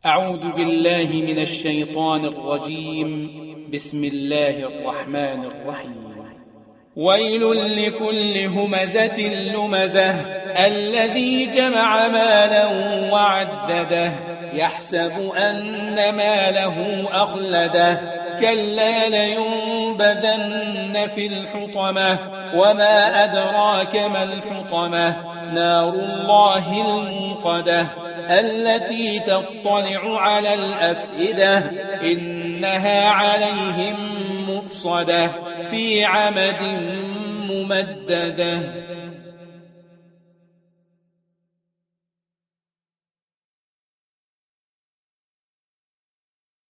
أعوذ بالله من الشيطان الرجيم. بسم الله الرحمن الرحيم. ويل لكل همزة لمزة الذي جمع مالا وعدده يحسب أن ماله أخلده كلا لينبذن في الحطمة وما أدراك ما الحطمة نار الله الموقدة التي تطلع على الأفئدة إنها عليهم مؤصدة في عمد ممددة.